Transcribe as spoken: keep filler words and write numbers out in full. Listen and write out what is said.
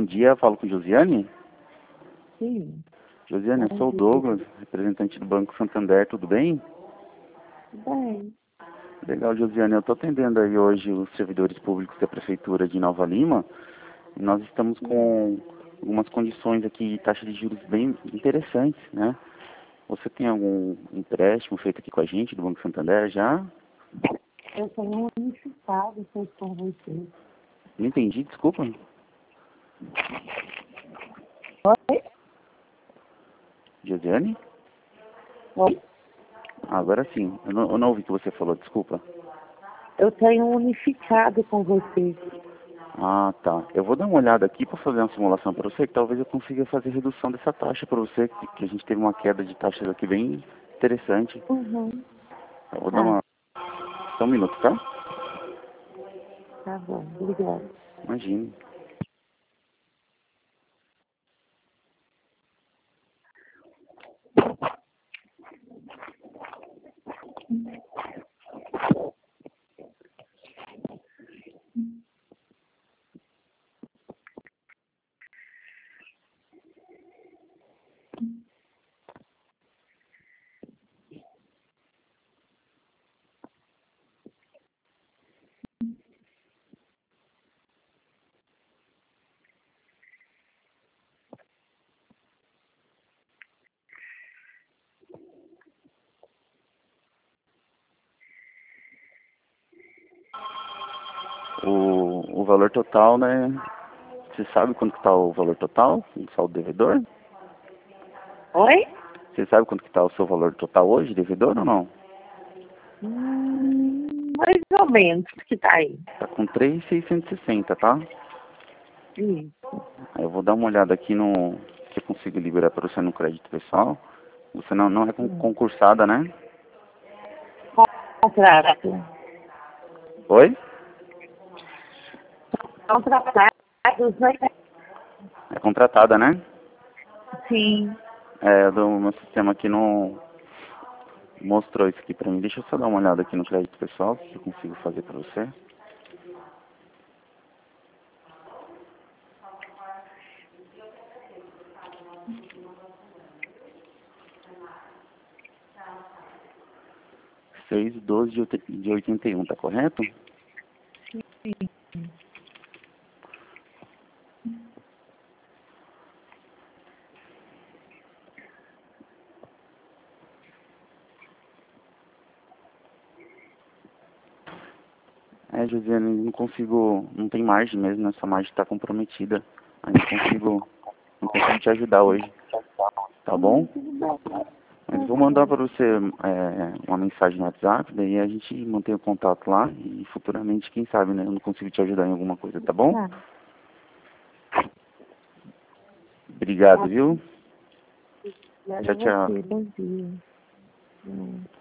dia, falo com Josiane. Sim. Josiane, eu Bom sou o dia. Douglas, representante do Banco Santander, tudo bem? Bem, Legal, Josiane, eu estou atendendo aí hoje os servidores públicos da Prefeitura de Nova Lima e nós estamos com algumas condições aqui, taxa de juros bem interessantes, né? Você tem algum empréstimo feito aqui com a gente do Banco Santander já? eu tenho um unificado feito por você. Não entendi, desculpa. Oi? Josiane? Oi? Ah, agora sim, eu não, eu não ouvi o que você falou, desculpa. Eu tenho um unificado com você. Ah, tá. Eu vou dar uma olhada aqui para fazer uma simulação para você, que talvez eu consiga fazer redução dessa taxa para você, que, que a gente teve uma queda de taxas aqui bem interessante. Uhum. Eu vou dar Tá, uma... Só um minuto, tá? tá bom. Obrigada. Imagina. O, o valor total, né? Você sabe quanto que tá o valor total? O saldo devedor? Oi? Você sabe quanto que tá o seu valor total hoje, devedor ou não? Hum, mais ou menos que tá aí. Tá com três mil seiscentos e sessenta, tá? Isso. Aí eu vou dar uma olhada aqui no... Se eu consigo liberar para você no crédito pessoal. Você não, não é con- Hum. concursada, né? Contrato. Oi? Contratados, né? É contratada, né? Sim. É, do meu sistema aqui não mostrou isso aqui pra mim. Deixa eu só dar uma olhada aqui no crédito pessoal, o que eu consigo fazer pra você. seis, doze de oit- de oitenta e um, tá correto? É, Josiane, não consigo, não tem margem mesmo, essa margem tá comprometida. Aí não consigo, não consigo te ajudar hoje, tá bom? Hum, tudo bem. Mas Tá vou mandar bom. para você é, uma mensagem no WhatsApp, daí a gente mantém o contato lá e futuramente, quem sabe, né? Eu não consigo te ajudar em alguma coisa, tá bom? Tá. Obrigado, viu? Obrigada a Tchau, tchau. você. Bom dia. Hum.